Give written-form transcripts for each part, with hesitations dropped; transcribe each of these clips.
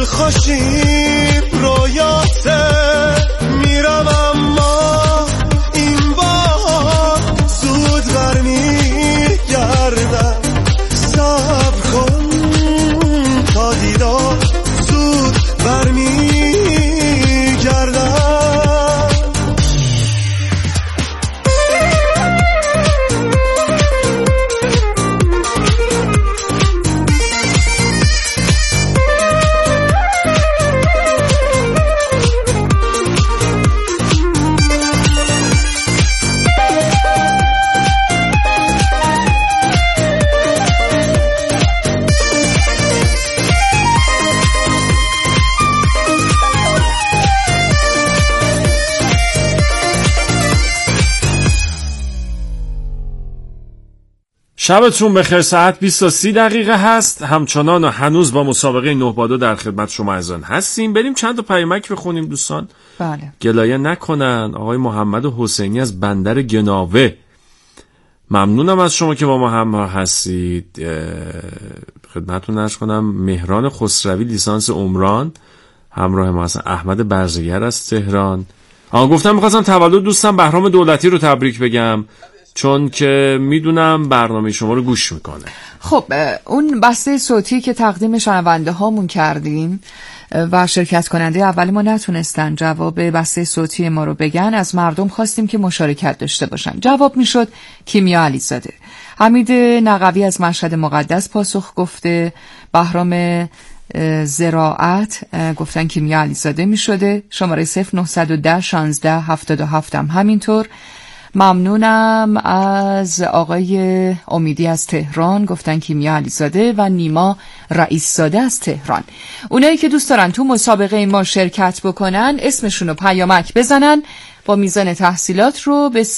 دلخوشیم رویاته میرم اما این بار زود برمیگردم صبر کن تا دیدار زود برمیگردم شبتون بخیر. ساعت 20:30 هست. همچنان و هنوز با مسابقه 9 با 2 در خدمت شما عزیزان هستیم. بریم چند تا پیامک بخونیم دوستان. بله. گلایه نکنن. آقای محمد حسینی از بندر گناوه، ممنونم از شما که با ما همراه هستید. خدمتتون عرض کنم مهران خسروی لیسانس عمران همراه ما هستن. احمد برزگر از تهران. گفتم می‌خواستم تولد دوستم بهرام دولتی رو تبریک بگم چون که میدونم برنامه شما رو گوش میکنه. خب اون بسته صوتی که تقدیم شنونده هامون کردیم و شرکت کننده اول ما نتونستن جواب بسته صوتی ما رو بگن، از مردم خواستیم که مشارکت داشته باشن. جواب میشد کیمیا علیزاده. حمید نقوی از مشهد مقدس پاسخ گفته. بهرام زراعت گفتن کیمیا علیزاده میشده. شماره 0910 16 77 هم همینطور. ممنونم از آقای امیدی از تهران، گفتن کیمیا علیزاده و نیما رئیس‌زاده از تهران. اونایی که دوست دارن تو مسابقه ما شرکت بکنن اسمشون رو پیامک بزنن با میزان تحصیلات رو به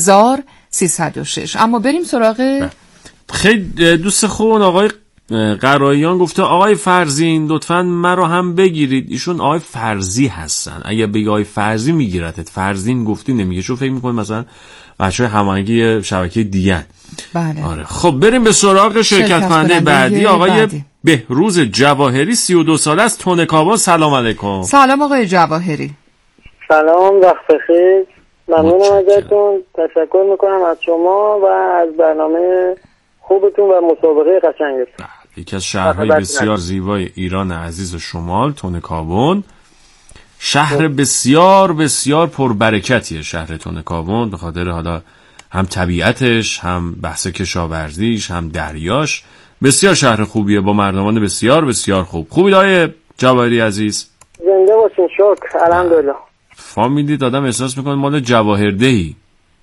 30,306. اما بریم سراغ خیلی دوست خوبون آقای قراییان گفته آقای فرزین لطفاً مرا هم بگیرید. ایشون آقای فرزی هستن. اگه بگی آقای فرزی میگیرتت، فرزین گفتی نمیگه، چون فکر میکنه مثلا بچهای هماهنگی شبکه دیگه. بله. آره خب بریم به سراغ شرکت کننده بعدی. آقای بهروز جواهری 32 ساله از تونکابا. سلام علیکم. سلام آقای جواهری. سلام، وقت بخیر. ممنونم ازتون. تشکر میکنم از شما و از برنامه خوبتون و مسابقه قشنگتون. یکی از شهرهای بسیار زیبای ایران عزیز و شمال، تونکابون. شهر بسیار بسیار پربرکتیه شهر تونکابون، به خاطر حالا هم طبیعتش، هم بحث کشاورزیش، هم دریاش. بسیار شهر خوبیه با مردمان بسیار بسیار خوب. خوبی آقای جواهری عزیز؟ زنده باشین. شکر الحمدلله. فامیلی آدم احساس میکنه مال جواهردهی.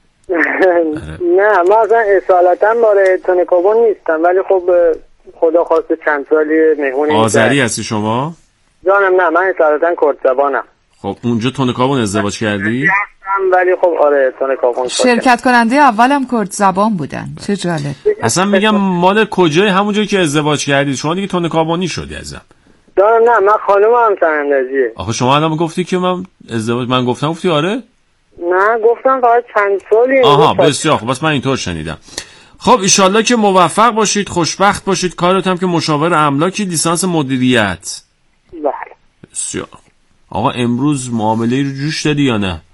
نه، ما اصلا اصالتا ماره تونکابون نیستم، ولی خب خدا خواسته چند سالی مهمونی. آذری هستی شما؟ جانم نه، من اصالتا کرد زبانم. خب اونجا تونکابون ازدواج کردی؟ ولی خب آره تونکابون. شرکت کننده اولم کرد زبان بودن. چه جالب. اصلا میگم مال کجای همونجایی که ازدواج کردی شما دیگه تونکابونی شدی ازم. جانم نه، من خانومم سنندجیه. آخه شما الان گفتی که من ازدواج، من گفتم گفتی آره؟ نه گفتم فقط چند سالی. آها بسیار خوب، بس من اینطور شنیدم. خب ایشالله که موفق باشید، خوشبخت باشید. کارت هم که مشاور املاکی، لیسانس مدیریت. بله. بسیار. آقا امروز معامله رو جوش دادی یا نه؟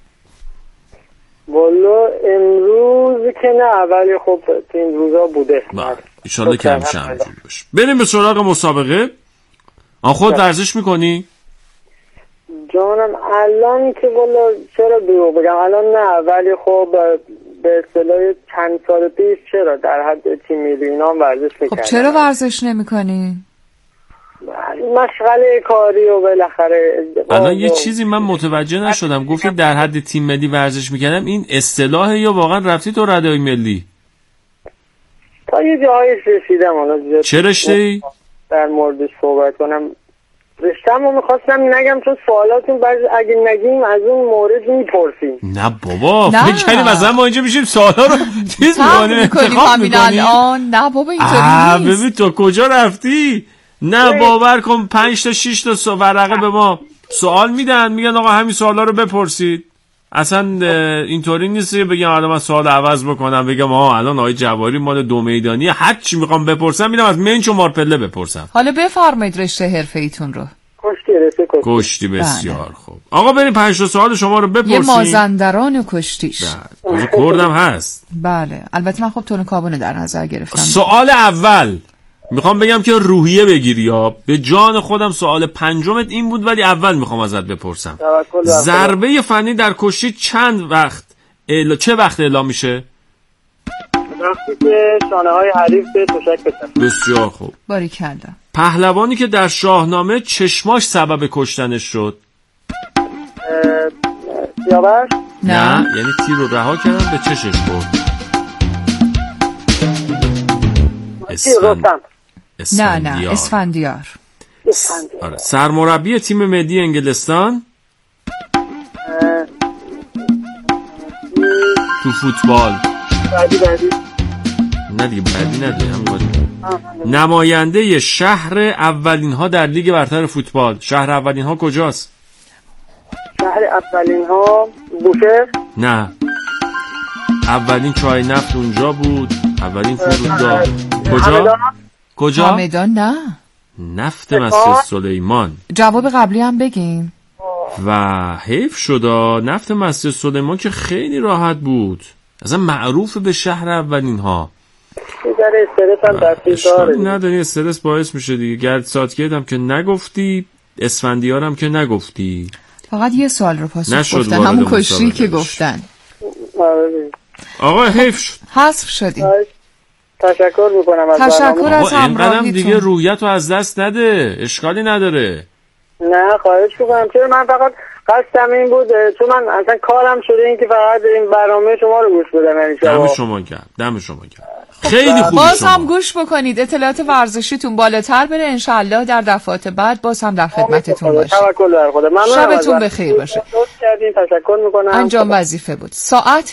والا امروز که نه، ولی خب این روزا بوده. بله ایشالله که همیشه همینجوری باشه. بریم به سراغ مسابقه. خود ورزش میکنی؟ جانم الان که والا چرا دروغ بگم، الان نه، ولی خب به اصطلاح چند سال پیش چرا در حد تیم ملی اینا ورزش میکردم. خب چرا ورزش نمیکنی؟ مشغله کاری و بالاخره الان یه چیزی من متوجه نشدم. گفتی در حد تیم ملی ورزش میکردم، این اصطلاحه یا واقعا رفتی تو ردای ملی؟ تا یه جایش رسیدم. حالا چه رشته‌ای؟ در موردش صحبت کنم. رشتم رو میخواستم نگم چون سوالاتون اگه نگیم از اون مورد میپرسیم. نه بابا فکر کنیم مثلا ما اینجا میشیم سوالا رو چیز میکنیم همین الان. نه بابا اینطوری نیست. ببین تو کجا رفتی؟ نه باور کن 5 تا 6 تا ورقه به ما سوال میدن، میگن آقا همین سوالا رو بپرسید. اصلا اینطوری نیست بگم الان من سوال عوض بکنم بگم الان آقای جواری مال دو میدانی هر چی میخوام بپرسم میدم از منچ و مارپله بپرسم. حالا بفرمایید رشته حرفه‌ایتون رو. خوشگل. رشته کشتی. بسیار خوب. آقا بریم 5 سوال شما رو بپرسیم. یه مازندران و کشتیش. بله. کردم هست. بله. البته من خب تون کابونه در نظر گرفتم. سوال اول میخوام بگم که روحیه بگیری، یا به جان خودم سوال پنجمت این بود ولی اول میخوام ازت بپرسم. ضربه فنی در کشتی چه وقت اعلام میشه؟ وقتی که شانه های حریف به تشک بزنه. بسیار خوب. باریکلا. پهلوانی که در شاهنامه چشماش سبب کشتنش شد؟ سیاوش؟ نه، یعنی تیر رو رها کردن به چشش برد. نه اسفندیار. آره. سرمربی تیم ملی انگلستان تو فوتبال. بعدی نه دیگه بعدی نداره، همین بعدی. نماینده شهر اولین ها در لیگ برتر فوتبال. شهر اولین ها کجاست؟ شهر اولین ها بوشهر؟ نه، اولین چای نفت اونجا بود، اولین فرودگاه. کجا؟ همدان. نه، نفت مسجد سلیمان. جواب قبلی هم بگیم. و حیف شد. نفت مسجد سلیمان که خیلی راحت بود، اصلا معروف به شهر اولین ها. اشکالی نداری، استرس باعث میشه دیگه. گرد ساتگیت هم که نگفتی، اسفندیار هم که نگفتی. فقط یه سوال رو پاسخ گفتن، همون کشتی که گفتن. آقا حیف شد. حذف شدیم. تشکر میکنم از تشکر از همراهیتون. دیگه رویت رو از دست نده، اشکالی نداره. نه خواهش میکنم. چرا من فقط قصدم این بود، چون من اصلا کارم شده این که فقط این برنامه شما رو گوش بدم. دم شما گرم. خیلی خوبی. باز هم گوش بکنید، اطلاعات ورزشیتون بالاتر بره، انشالله در دفعات بعد باز هم در خدمتتون باشیم. توکل بر خدا. شبتون بخیر باشه. تشکر میکنم. انجام وظیفه بود. ساعت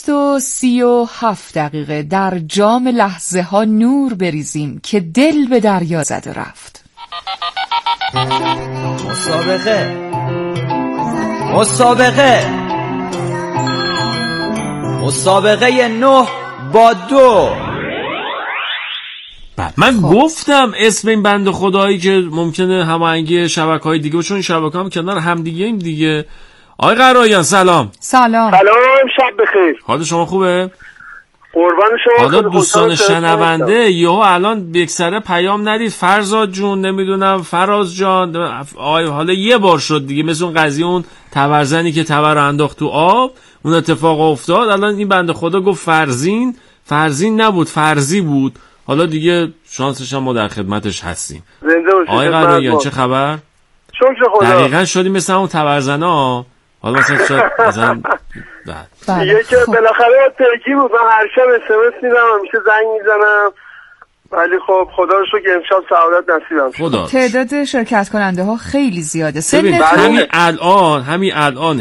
20:37 در جام لحظه ها نور بریزیم که دل به دریا زده رفت. مسابقه 9-2. من گفتم اسم این بند خدایی که ممکنه هماهنگی شبکه‌های دیگه، چون شبکه هم کنار هم دیگه ایم دیگه. آقای قرایان سلام. سلام، شب بخیر. حال شما خوبه؟ قربان شما. حالا دوستان شنونده یهو الان یکسره پیام ندید فرزاد جون، نمیدونم فراز جان، حالا یه بار شد دیگه، مثل اون قضیه اون تبرزنی که تبر انداخت تو آب، اون اتفاق افتاد. الان این بنده خدا گفت فرزین نبود، فرزی بود. حالا دیگه شانسش هم ما در خدمتش هستیم. آقای قرایان چه خبر؟ شکر خدا. دقیقاً شدی مثل اون تبرزنا. حالا مثلا شاید مثلا دیگه که بالاخره ترکی بود. من هر شب SMS میدم، همیشه زنگ میزنم، ولی خب خدا رو شکر امشب سعادت نصیبم شد. تعداد شرکت کننده ها خیلی زیاده. همین الان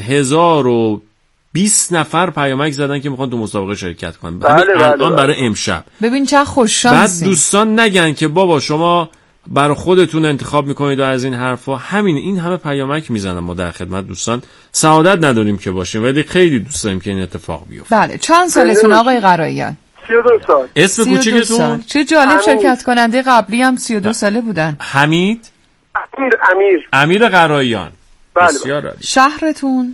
1020 نفر پیامک زدن که میخوان تو مسابقه شرکت کنن. الان برای امشب. ببین چه خوششانسی. بعد دوستان نگن که بابا شما برای خودتون انتخاب میکنید و از این حرفا. این همه پیامک میزنن. ما در خدمت دوستان سعادت نداریم که باشیم، ولی خیلی دوست داریم که این اتفاق بیفته. بله. چند سالتون آقای قرایان؟ 32 سال. اسم کوچیکتون؟ چه جالب، شرکت کننده قبلی هم 32 ساله بودن. حمید؟ امیر قرایان. بله. بسیار عالی. شهرتون؟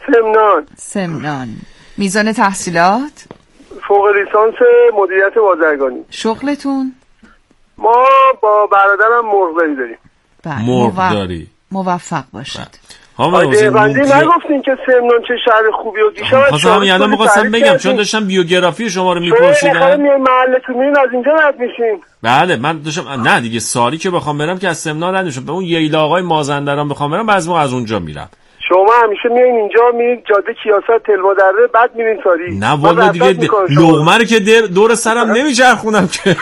سمنان. میزان تحصیلات؟ فوق لیسانس مدیریت بازرگانی. شغلتون؟ ما با برادرم مرغداری داریم. مرغداری. موفق باشید. بندی نگفتین که سمنان چه شهر خوبی و دیشب الان می‌خواستم بگم چون داشتم بیوگرافی شما رو می‌پرسیدم. شما محلتون میرین از اینجا رد میشین. بله من داشتم. نه دیگه سالی که بخوام برم که از سمنان رد میشم، به اون ییلاقای مازندران بخوام برم بعضی موقع از اونجا میرم. شما همیشه میایین اینجا، میرین جاده کیاسات تلوادره، بعد میرین ساری. نه والا دیگه لقمه رو که دور سرم نمیچرخونم که.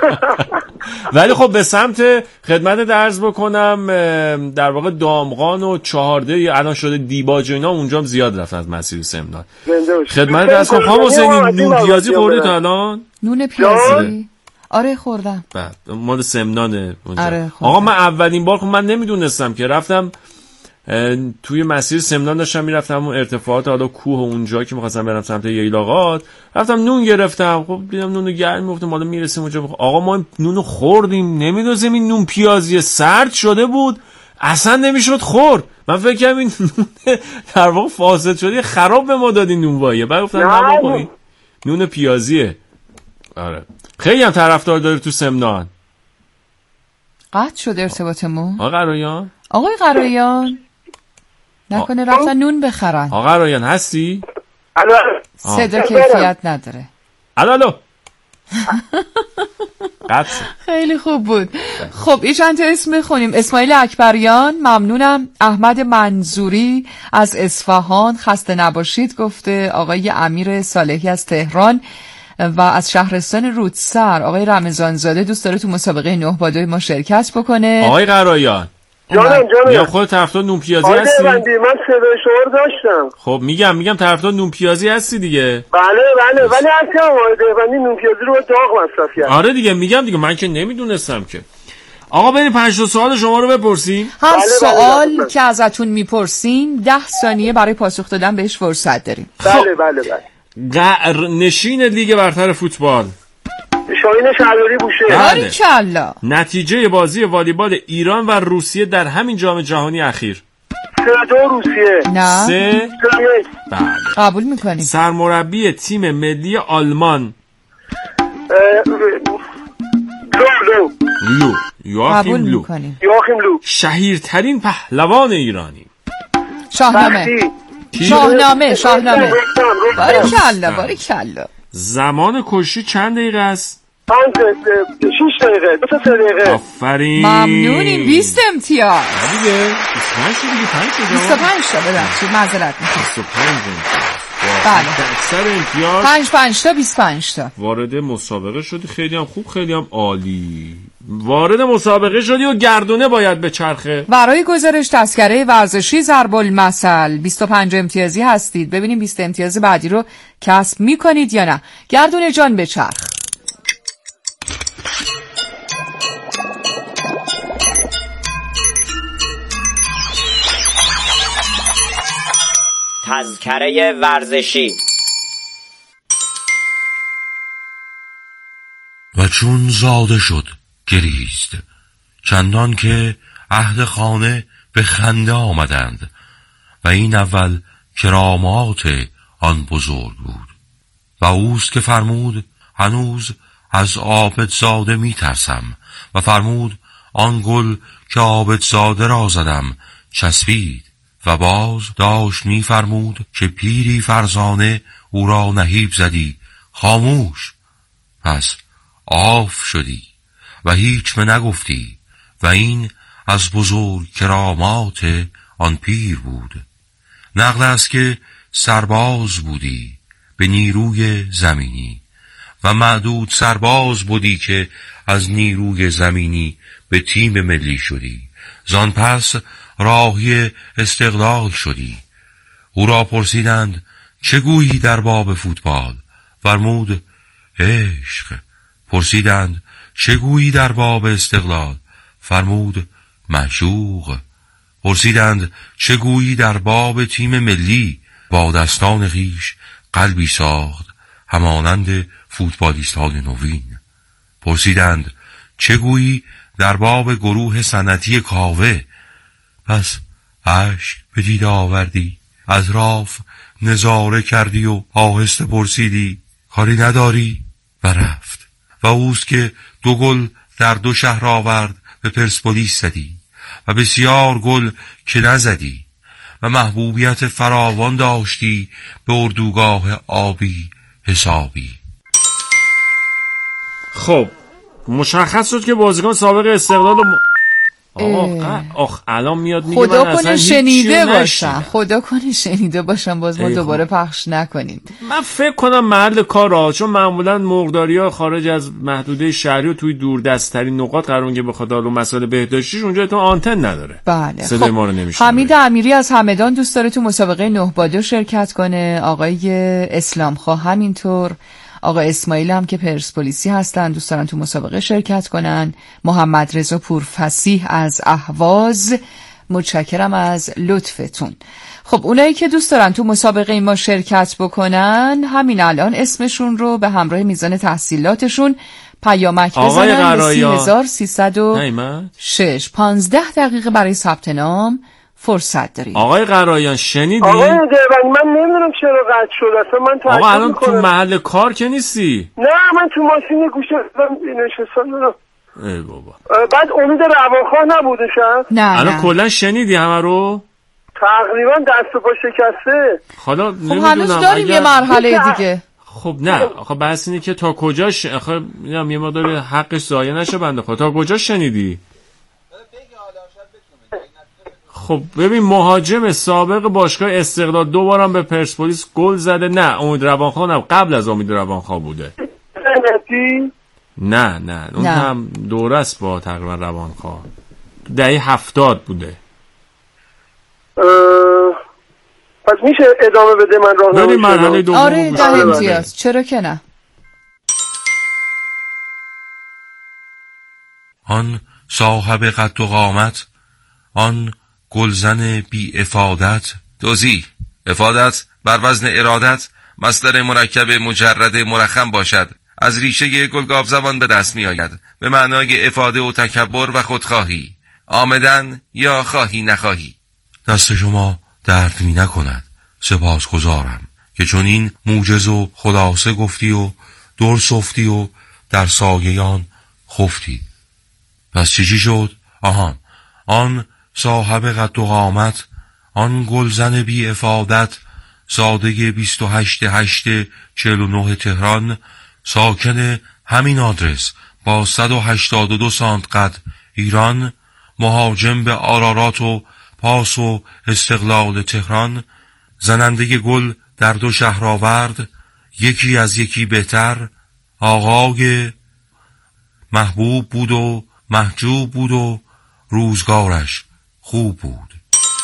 ولی خب به سمت خدمت عرض بکنم، در واقع دامغان و چهارده الان شده دیباج و اینا، اونجا هم زیاد رفتن از مسیر سمنان. خدمت عرض کنم خانم حسینی، نون پیازی خوردید الان؟ نون پیازی؟ آره خوردم. بعد مال سمنانه اونجا. آره آقا من اولین بار من نمیدونستم که رفتم توی مسیر سمنان، داشتم میرفتم اون ارتفاعات حالا کوه اونجا که می‌خواستم برم سمت ییلاقات، رفتم نون گرفتم. خب دیدم نون گرم، گفتم حالا میرسیم اونجا. آقا ما نونو خوردیم، نمیدونم این نون پیازی سرد شده بود، اصلا نمیشد خورد. من فکر کنم این نون در واقع فاسد شده خراب به ما دادین نونواییه. بعد گفتم نه بابا نون پیازیه. آره خیلی هم طرفدار داره تو سمنان. قطع شد ارتباطمون. آقای قرایان نکنه رفتن نون بخرن. آقا قرایان هستی؟ الو. صدا کیفیت نداره. الو. خیلی خوب بود. خب این چند تا اسم بخونیم. اسماعیل اکبریان، ممنونم. احمد منظوری از اصفهان، خسته نباشید گفته. آقای امیر صالحی از تهران و از شهرستان رودسر آقای رمضان زاده دوست داره تو مسابقه 9 با 2 ما شرکت بکنه. آقای قرایان جانم یا خود طرفدار نون پیازی هستی؟ من صدای شما داشتم. خب میگم طرفدار نون پیازی هستی دیگه. بله ولی اصلا آقای دیوانی نون پیازی رو داغ مصرف کرد. آره دیگه میگم دیگه من که نمیدونستم که. آقا بریم 5 تا سوال شما رو بپرسیم. هر سوال که ازتون میپرسیم 10 ثانیه برای پاسخ دادن بهش فرصت داریم. بله. نشین لیگ برتر فوتبال شاهین شهریاری بوشه. باریکلا. نتیجه بازی والیبال ایران و روسیه در همین جام جهانی اخیر 3-2 روسیه. نه 3 بله قبول میکنیم. سرمربی تیم ملی آلمان لو یواخیم لو. شهیرترین پهلوان ایرانی شاهنامه. باریکلا. زمان کشی چند دقیقه است؟ 6 دقیقه. 2 دقیقه. آفرین. ممنونیم. 20 امتیاز. دیگه 25 تا ببخشید معذرت میخوام. 25 امتیاز. بله. اکثر امتیاز 5 تا 25 تا. وارد مسابقه شدی. خیلی هم خوب، خیلی هم عالی. وارد مسابقه شدی و گردونه باید به چرخه. برای گزارش تذکره ورزشی ضرب المثل 25 امتیازی هستید. ببینیم 20 امتیاز بعدی رو کسب میکنید یا نه. گردونه جان به چرخ. تذکره ورزشی. و چون زاده شد گریست، چندان که اهل خانه به خنده آمدند و این اول کرامات آن بزرگ بود. و اوست که فرمود هنوز از عابدزاده می ترسم و فرمود آن گل که عابدزاده را زدم چسبید. و باز داشت می فرمود که پیری فرزانه او را نهیب زدی خاموش، پس آف شدی و هیچ me نگفتی. و این از بزرگ کرامات آن پیر بود. نقل است که سرباز بودی به نیروی زمینی و معدود سرباز بودی که از نیروی زمینی به تیم ملی شدی. زان پس راهی استقلال شدی. او را پرسیدند چه گویی در باب فوتبال؟ فرمود عشق. پرسیدند چه گویی در باب استقلال؟ فرمود معشوق. پرسیدند چه گویی در باب تیم ملی؟ با دستان خویش قلبی ساخت همانند فوتبالیستان نوین. پرسیدند چه گویی در باب گروه صنعتی کاوه؟ پس اشک به دیده آوردی، از راف نظاره کردی و آهسته پرسیدی کاری نداری؟ و رفت. و اوست که 2 گل در 2 شهر آورد به پرسپولیس زدی و بسیار گل که نزدی و محبوبیت فراوان داشتی به اردوگاه آبی حسابی. خب مشخص شد که بازیکن سابق استقلال الان میاد میگه خدا من کنه شنیده باشم باز ما دوباره پخش نکنیم. من فکر کنم محل کار چون معمولا مرغداری‌ها خارج از محدوده شهری و توی دوردست‌ترین نقاط قرار میگیره به خاطر مسائل بهداشتیش اونجا تو آنتن نداره. بله. صدای ما رو نمیشنوه. حمید امیری از همدان دوست داره تو مسابقه 9 با 2 شرکت کنه. آقای اسلام خواه همینطور. آقا اسماعیل هم که پرسپولیسی هستن دوست دارن تو مسابقه شرکت کنن. محمد رضا پورفسیح از اهواز متشکرم از لطفتون. خب اونایی که دوست دارن تو مسابقه ما شرکت بکنن همین الان اسمشون رو به همراه میزان تحصیلاتشون پیامک آقای بزنن به قرایان. 3306. 15 دقیقه برای ثبت نام فرصت دارید. آقای قرایان شنیدی؟ آقای دیوانی من نمیدونم چرا قطع شد اصلا. من آقا تعجب الان تو میکنم. محل کار که نیستی؟ نه من تو ماشین گوشه نشستم دارم. ای بابا. بعد امید روانخواه نبوده شد؟ نه الان نه. کلا شنیدی همه رو؟ تقریبا دست و پا شکسته. حالا خب نمیدونم هنوز داریم یه مرحله دیگه. خب نه آخه بحث اینه که تا کجاش آخه میگم یه مقدار حقش ضایع نشه بنده خدا. تا کجا شنیدی؟ خب ببین مهاجم سابق باشگاه استقلال 2 بارم به پرسپولیس گل زده. نه امید روانخواه نه، قبل از امید روانخواه بوده. نه اون نه. هم دوره است با تقریبا روانخواه. دهه 70 بوده. پس میشه ادامه بده من راهنمایی بریم مرحله دوم. آره گوش 10 بده. امتیاز، چرا که نه. آن صاحب قد و قامت، آن گلزن بی افادت. توضیح: افادت بر وزن ارادت مصدر مرکب مجرد مرخم باشد. از ریشه گلگاف زبان به دست می آید به معنای افاده و تکبر و خودخواهی، آمدن یا خواهی نخواهی. دست شما درد می نکند. سپاسگزارم که چون این موجز و خلاصه گفتی و دور صفتی و در سایه‌ان خفتی. پس چی شد؟ آن صاحب قد و قامت، آن گلزن بی افادت، ساده 28/8/49 تهران، ساکن همین آدرس با 182 سانت قد ایران، مهاجم به آرارات و پاس و استقلال تهران، زننده گل در 2 شهرآورد، یکی از یکی بهتر، آقای محبوب بود و محجوب بود و روزگارش خوب بود.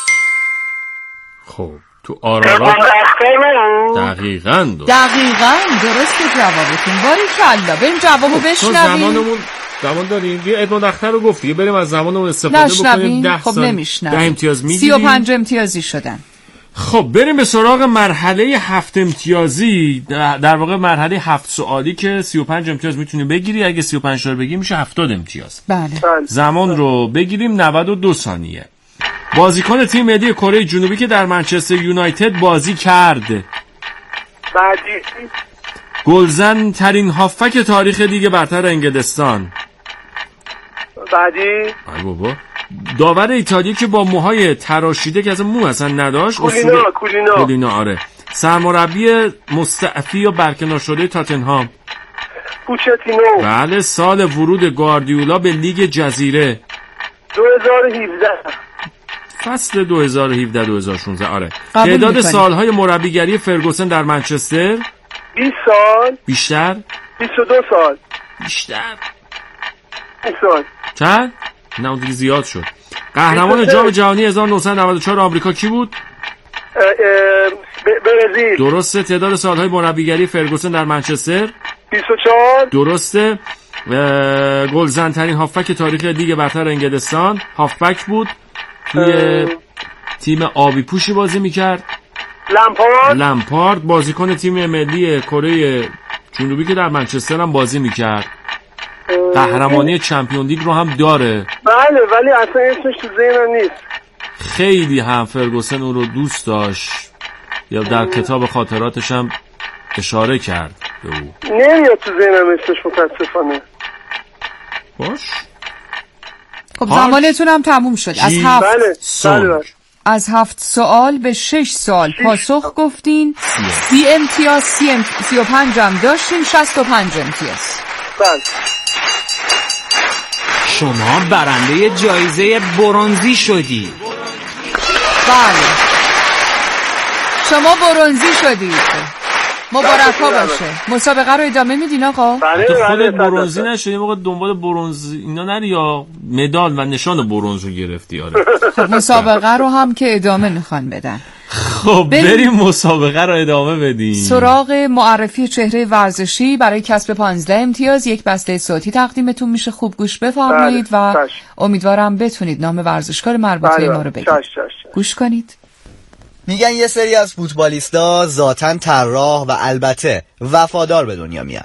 خب تو آرارات دقیقاً درسته جوابتون. باریکلا. بریم جوابو بشنویم. زمان داریم. یه ابن اختر رو گفتی بریم از زمانمون استفاده بکنیم. 10 خب نمیشنویم. 10 امتیاز میگیریم. 35 امتیازی شدن. خب بریم به سراغ مرحله 7 امتیازی. در واقع مرحله 7 سوالی که 35 امتیاز میتونی بگیری. اگه 35 رو بگی میشه 70 امتیاز. بله. زمان رو بگیریم 92 ثانیه. بازیکن تیم ملی کره جنوبی که در منچستر یونایتد بازی کرد. بعدی گلزن ترین هافک تاریخ لیگ برتر انگلستان. بعدی ای بابا. داور ایتالیا که با موهای تراشیده که اصلا مو اصلا نداشت. کولینا. آره. سرمربی مستعفی و برکنار شده تاتنهام. پوچتینو. بله. سال ورود گواردیولا به لیگ جزیره 2017. فصل 2017-2016. آره. تعداد سالهای مربیگری فرگوسن در منچستر 20 سال. بیشتر 22 سال. بیشتر 20 سال. چند؟ نه اون دیگه زیاد شد. قهرمان جام جهانی 1994 آمریکا کی بود؟ برزیل. درسته. تعداد سالهای مربیگری فرگوسن در منچستر 24. درسته. گلزن ترین هافبک تاریخ لیگ برتر انگلستان هافبک بود. توی تیم آبی پوشی بازی میکرد. لمپارد. بازیکن تیم ملی کره جنوبی که در منچستر هم بازی میکرد. قهرمانی چمپیون لیگ رو هم داره. بله ولی اصلا اسمش تو ذهنم نیست. خیلی هم فرگوسن اون رو دوست داشت یا در کتاب خاطراتش هم اشاره کرد به او. نمیاد تو ذهنم اسمش متاسفانه. باش. خب زمانتون هم تموم شد. از 7 سوال به 6 سوال پاسخ گفتین. 30 امتیاز. 35 هم داشتین. 65 امتیاز. بله. شما برنده جایزه برنزی شدی. بله شما برنزی شدید. مبارک‌ها باشه. مسابقه رو ادامه میدین آقا؟ بله. خودت برنزی نشدی موقع دنبال برنز اینا نری یا مدال و نشان برنز رو گرفتی. آره. خب مسابقه رو هم که ادامه میخوان بدن. خب بریم مسابقه رو ادامه بدیم. سراغ معرفی چهره ورزشی برای کسب 15 امتیاز. یک بسته صوتی تقدیمتون میشه. خوب گوش بفرمایید و امیدوارم بتونید نام ورزشکار مربوطه ما رو بگید. گوش کنید. میگن یه سری از فوتبالیستا ذاتاً طراح و البته وفادار به دنیا میان.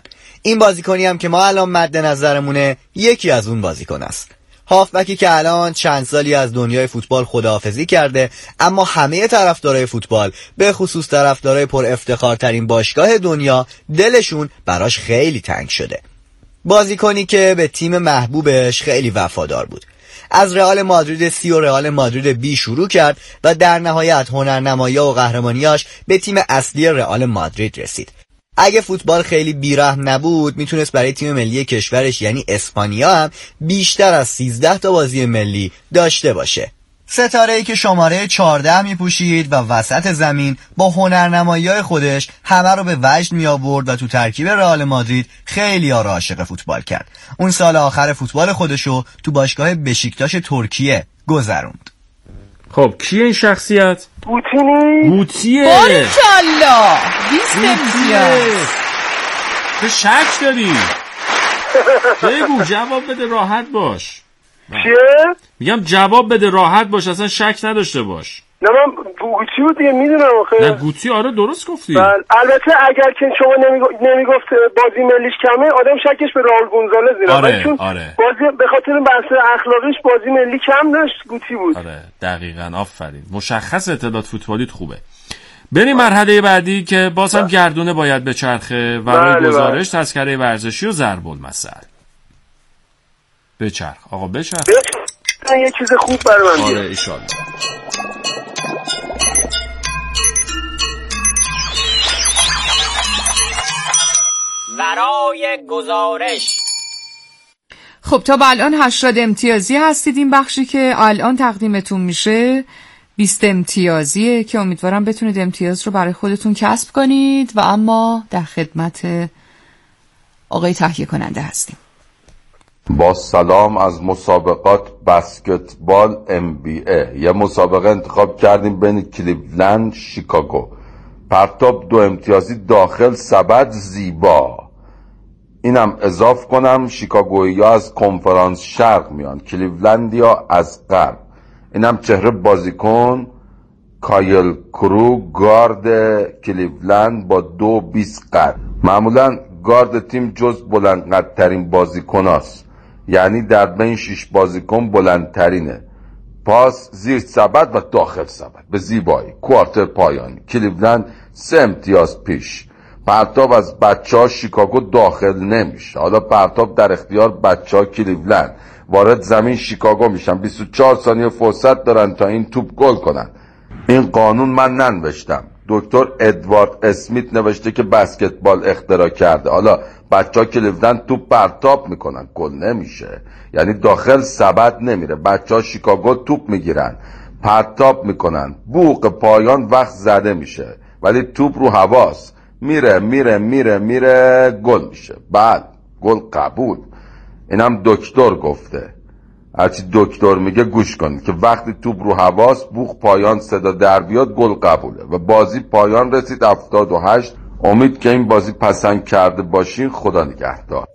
این بازیکنی هم که ما الان مد نظرمونه یکی از اون بازیکن است. هافبکی که الان چند سالی از دنیای فوتبال خداحافظی کرده، اما همه طرفدارای فوتبال به خصوص طرفدارای پر افتخارترین باشگاه دنیا دلشون براش خیلی تنگ شده. بازیکنی که به تیم محبوبش خیلی وفادار بود. از رئال مادرید سی و رئال مادرید بی شروع کرد و در نهایت هنرنمایی‌ها و قهرمانیاش به تیم اصلی رئال مادرید رسید. اگه فوتبال خیلی بیرحم نبود میتونست برای تیم ملی کشورش یعنی اسپانیا هم بیشتر از 13 تا بازی ملی داشته باشه. ستاره‌ای که شماره 14 میپوشید و وسط زمین با هنرنمایی‌های خودش همه رو به وجد میآورد و تو ترکیب رئال مادرید خیلی ها رو عاشق فوتبال کرد. اون سال آخر فوتبال خودشو تو باشگاه بشیکتاش ترکیه گذروند. خب کیه این شخصیت؟ گوتیه. بارکالله 20 امتیاز. تو شک داری؟ بگو جواب بده راحت باش. چیه؟ میگم جواب بده راحت باش، اصلا شک نداشته باش. نه من گوتی بود دیگه میدونم آخه. نه گوتی آره درست گفتی. البته اگر که شما نمیگفت بازی ملیش کمه آدم شکش به راول گونزالز میره. آره. بازی به خاطر بحث اخلاقیش بازی ملی کم داشت گوتی بود. آره دقیقاً آفرین. مشخص اطلاعات فوتبالیت خوبه. بریم مرحله بعدی که باز هم گردونه باید بچرخه و برای گزارش تذکره ورزشی و ضرب المثل. بچرخ آقا بچرخ. یه چیز خوب برای من. آره ایشالله. برای گزارش. خب تا به الان 80 امتیازی هستید. این بخشی که الان تقدیمتون میشه 20 امتیازیه که امیدوارم بتونید امتیاز رو برای خودتون کسب کنید و اما در خدمت آقای تهیه کننده هستیم. با سلام از مسابقات بسکتبال NBA. یه مسابقه انتخاب کردیم بین کلیولند شیکاگو. پرتاب 2 امتیازی داخل سبد زیبا. اینم اضاف کنم شیکاگویی از کنفرانس شرق میان، کلیولندیا از غرب. اینم چهره بازیکن کایل کرو گارد کلیولند با 2.20 قد. معمولا گارد تیم جز بلند قدترین بازیکن هست، یعنی در بین 6 بازیکن بلندترینه. پاس زیر سبد و داخل سبد به زیبایی. کوارتر پایانی. کلیولند 3 امتیاز پیش. پرتاب از بچه‌ها شیکاگو داخل نمیشه. حالا پرتاب در اختیار بچه‌ها کلیولند. وارد زمین شیکاگو میشن. 24 ثانیه فرصت دارن تا این توپ گل کنن. این قانون من ننوشتم، دکتر ادوارد اسمیت نوشته که بسکتبال اختراع کرده. حالا بچه‌ها کلیولند توپ پرتاب میکنن، گل نمیشه، یعنی داخل سبد نمیره. بچه‌ها شیکاگو توپ میگیرن، پرتاب میکنن، بوق پایان وقت زده میشه، ولی توپ رو هواست، میره میره میره میره، گل میشه. بعد گل قبول. اینم دکتر گفته. هرچی دکتر میگه گوش کنید که وقتی توپ رو هواست، بوق پایان صدا در بیاد، گل قبوله. و بازی پایان رسید 78. امید که این بازی پسند کرده باشین. خدا نگهدار.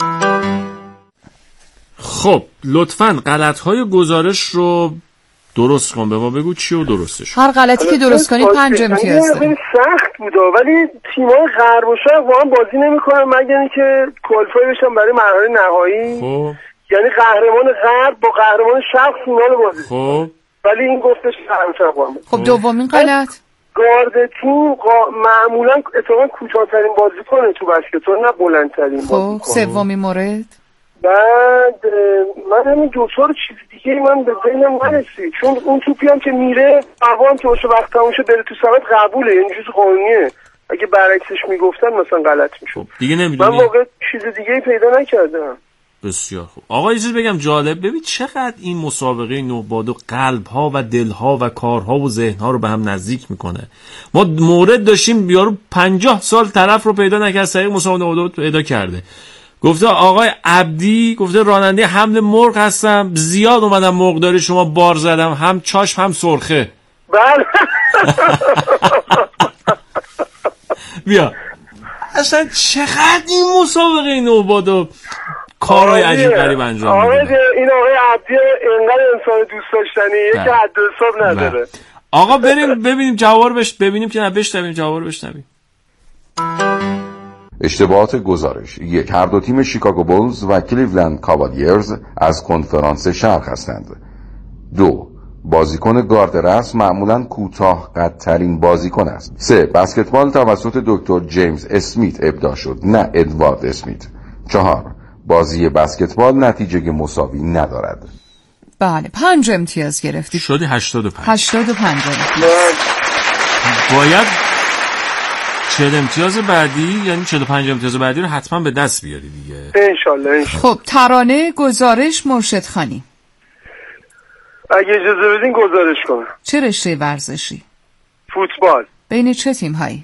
خب لطفاً غلط‌های گزارش رو درست کن، به ما بگو چی رو درستش. هر غلطی که درست کنید 5 امتیاز دارید. سخت بوده ولی تیم‌های غرب و شرق واقعا بازی نمی‌کنن مگر اینکه کوالیفای بشن برای مرحله نهایی. خب یعنی قهرمان غرب با قهرمان شرق فینال بازی. خب ولی این گفتش همچنان. خب دومین غلط گارد تیم معمولا اتفاقا کوتاه‌ترین بازیکنه تو بسکتبال، نه بلندترین بازیکن. خب سومین مورد بعد من همین دکتر چیز دیگه من به ذهنم نرسید، چون اون توپی هم که میره هوا هم که باشه وقت تموم شه بره تو سبد قبوله، یعنی چیز قانونیه. اگه برعکسش میگفتن مثلا غلط میشد. دیگه نمیدونی. من واقعا چیز دیگه پیدا نکردم. بسیار خوب آقا، یه چیز بگم جالب. ببین چقدر این مسابقه نوبادو قلب‌ها و دل‌ها و کارها و ذهن‌ها رو به هم نزدیک میکنه. ما مورد داشتیم یارو 50 سال طرف رو پیدا نکرد، طریق مسابقه نوبادو پیدا کرده. گفته آقای عبدی، گفته راننده حمل مرغ هستم، زیاد اومدم مرغداری شما بار زدم، هم چاشم هم سرخه. بله بیا اصلا چقدر این مسابقه نوبادو کارهای عجیب غریب انجام میده. این آقای عبدی اینقدر انسان دوست داشتنیه که حد حساب نداره. آقا بریم ببینیم جواب ببینیم که نه بشنویم جواب بشنویم. اشتباهات گزارش: 1. هر دو تیم شیکاگو بولز و کلیولند کاوالیرز از کنفرانس شرق هستند. 2. بازیکن گارد راست معمولاً کوتاه قدترین بازیکن است. 3. بسکتبال توسط دکتر جیمز اسمیت ابداع شد، نه ادوارد اسمیت. 4. بازی بسکتبال نتیجه مساوی ندارد. بله 5 امتیاز گرفتی. شدی 85. 85 باید 40 امتیاز بعدی، یعنی 45 امتیاز بعدی رو حتما به دست بیاری دیگه. انشالله. خب ترانه گزارش مرشد خانی. اگه اجازه بدین گزارش کنم. چه رشته ورزشی؟ فوتبال. بین چه تیم هایی؟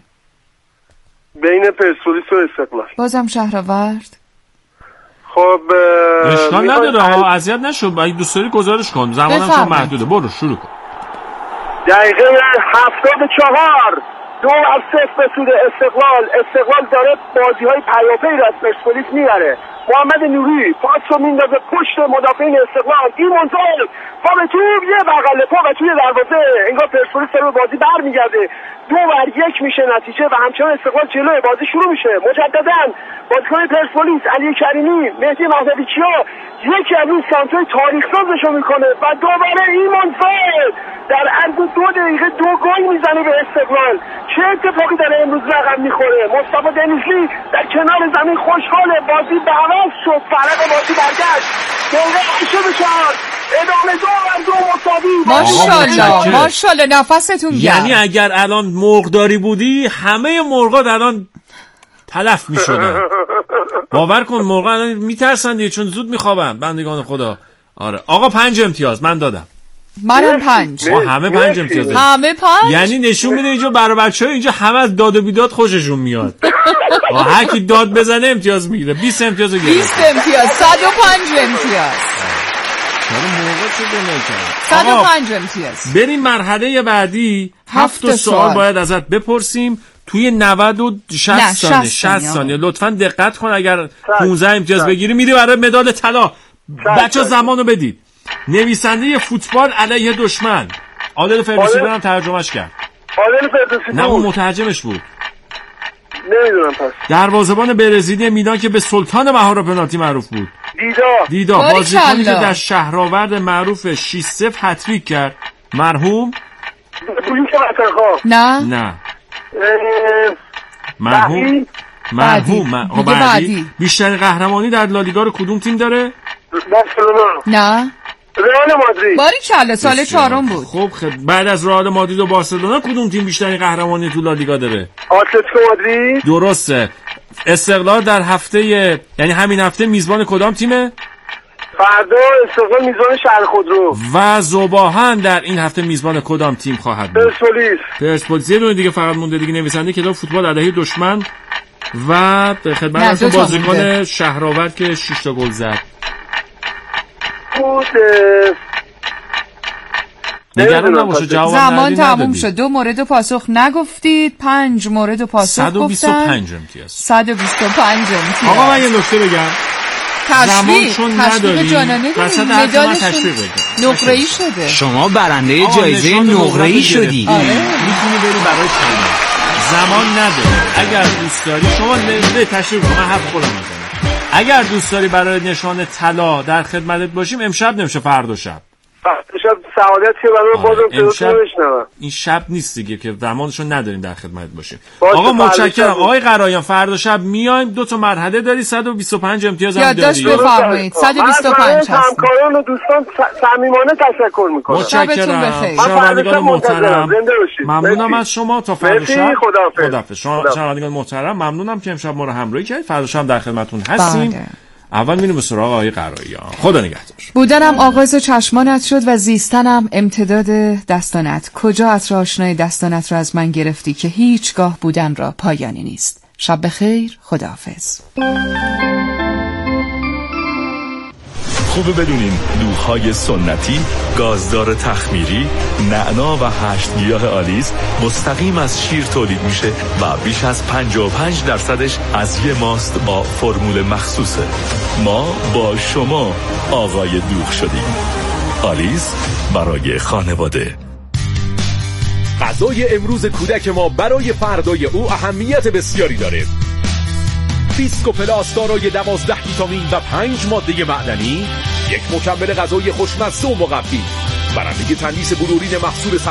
بین پرسپولیس و استقلال. بازم شهرآورد؟ خب اشکال نداره ها، اذیت نشو، اگه دوست داری گزارش کن، زمانم چون محدوده. برو شروع کن. دقیقه 74 2-0 به سود استقلال داره بازی‌های پیاپی رو از پرسپولیس میبره. محمد نوری پاس رو میندازه پشت مدافعین استقلال، این منطقه پا به توپ، یه بغل پا و توی دروازه، انگار پرسپولیس داره بازی برمیگرده. 2-1 میشه نتیجه و همچنان استقلال جلوی بازی شروع میشه. مجددا بازیکن پرسپولیس علی کریمی، مهدی مهدویچیا یکی از این سانترهای تاریخ سازشو میکنه و دوباره ایمان فر در عرض 2 دقیقه 2 گل میزنه به استقلال. چه اتفاقی داره امروز رقم میخوره؟ مصطفی دنیزلی در کنار زمین خوشحاله، بازی به عوض شد، فرق بازی برگشت. دقیقه 84 ادامه 2-2 مساوی. ماشاءالله نفستون گرم. یعنی اگر الان مرغداری بودی همه مرغا الان تلف میشدن. باور کن مرغا الان میترسن دیگه، چون زود میخوابن بندگان خدا. آره آقا 5 امتیاز من دادم. منم 5. ما همه 5 امتیاز دادیم. همه 5. یعنی نشون میده اینجا برای بچه‌ها اینجا همه از داد و بیداد خوششون میاد. هر کی داد بزنه امتیاز میگیره. 20 امتیاز گرفت. 20 امتیاز 105 امتیاز. چرا موقع چه بنکرد؟ 105 امتیاز. بریم مرحله بعدی. 7 سوال باید ازت بپرسیم توی 90 و 60 ثانیه. لطفاً دقت کن، اگر 15 امتیاز بگیری میری برای مدال طلا. بچه‌ها زمانو بدید. نویسنده فوتبال علیه دشمن. عادل فردوسی هم ترجمهش کرد. عادل فردوسی نه اون مترجمش بود. نمیدونم پس. دروازه‌بان برزیلی میلان که به سلطان مهار پنالتی معروف بود. دیدا بازیکنی که در شهرآورد معروف 6-0 هتریک کرد. مرحوم نه مرحوم بعدی. بیشترین قهرمانی در لالیگا رو کدوم تیم داره؟ بارسلونا. نه رئال مادرید. باریکلا سال 4 بود. خب بعد از رئال مادرید و بارسلونا کدوم تیم بیشترین قهرمانی تو لالیگا داره؟ اتلتیکو مادرید. درسته. استقلال در هفته، یعنی همین هفته میزبان کدام تیمه؟ فردا استقلال میزبان شهر خودرو. و ذوباهن در این هفته میزبان کدام تیم خواهد بود؟ پرسپولیس. یه دونه دیگه فقط مونده دیگه، نویسنده کتاب فوتبال علیه دشمن و خدمت بازیکن شهرآورد که 6 تا گل زد. نگران نباشه، جواب زمان تموم شد. 2 مورد و پاسخ نگفتید، 5 مورد و پاسخ گفتن. 125 امتیاز. 125 امتیاز. آقا من یه نکته بگم. تشویق جانانه داریم، مدالشون نقره‌ای شده. شما برنده جایزه نقره‌ای شدی. میتونی بری برای طلا. زمان نداره. اگر دوست داری شما به تشویق کن، من حرف خودم میزنم. اگر دوست داری برای نشان طلا در خدمتت باشیم، امشب نمیشه، فردا شب. شب سعادت که برای بازم صداتون بشنوم. این شب نیست دیگه که زمانشو نداریم در خدمت باشیم. آقا متشکرم. آقای قرایان فردا شب میایم، 2 تا مرحله داری، 125 امتیاز هم داری. یادداشت بفرمایید. 125 هست. همکاران و دوستان صمیمانه تشکر میکنم. متشکرم. شنوندگان محترم ممنونم از شما. تا فردا شب. خداحافظ. شنوندگان محترم ممنونم که امشب ما رو همراهی کردید. فردا شب در خدمتتون هستیم. اول میریم به سراغ آقای قرایان. خدا نگهدار. بودنم آغاز چشمانت شد و زیستنم امتداد دستانت. کجا عطر آشنای دستانت را از من گرفتی که هیچگاه بودن را پایانی نیست. شب بخیر. خداحافظ. خوبه بدونین دوغ‌های سنتی، گازدار تخمیری، نعنا و 8 گیاه آلیس مستقیم از شیر تولید میشه و بیش از 55% از یه ماست با فرمول مخصوصه. ما با شما آقای دوغ شدیم. آلیس برای خانواده. غذای امروز کودک ما برای فردای او اهمیت بسیاری داره. بیسکو پلاس دارای 12 ویتامین و 5 ماده معدنی، یک مکمل غذایی خوشمزه و مقوی. برنده تندیس بلورین محصول